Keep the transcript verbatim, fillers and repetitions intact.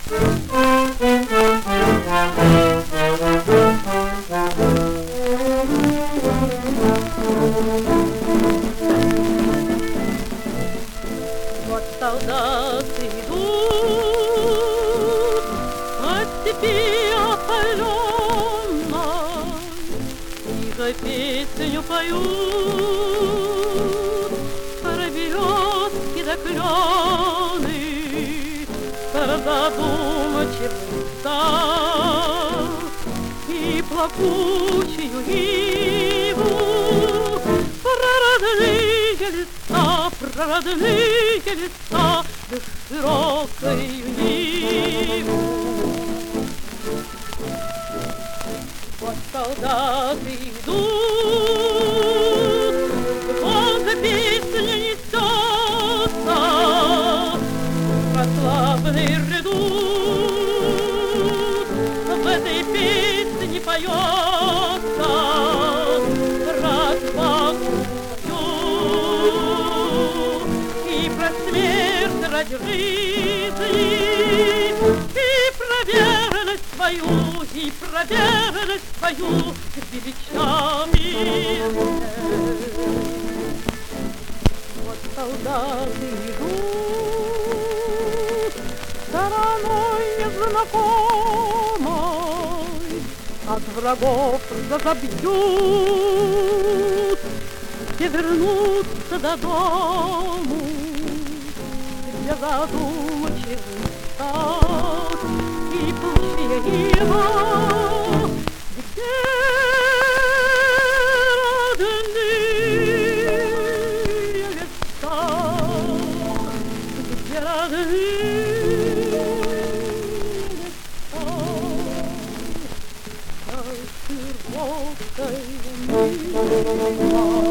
Вот солдаты идут от степи опаленной, и же песню поют про березки да клены, про задумчивый став и плакучую иву, про родные леса, про родные леса, да широкою ниву. Вот солдаты идут, звонко песня несется, прославленный редут, в этой песне поется про отвагу и про смерть ради жизни, и про верность свою, и про верность свою к величам и вот солдаты идут стороной незнакомой, от врагов разобьют и вернутся до дому, где задумчивый стад и пучья ива, где родные леса, где родные леса, за широкой нивой.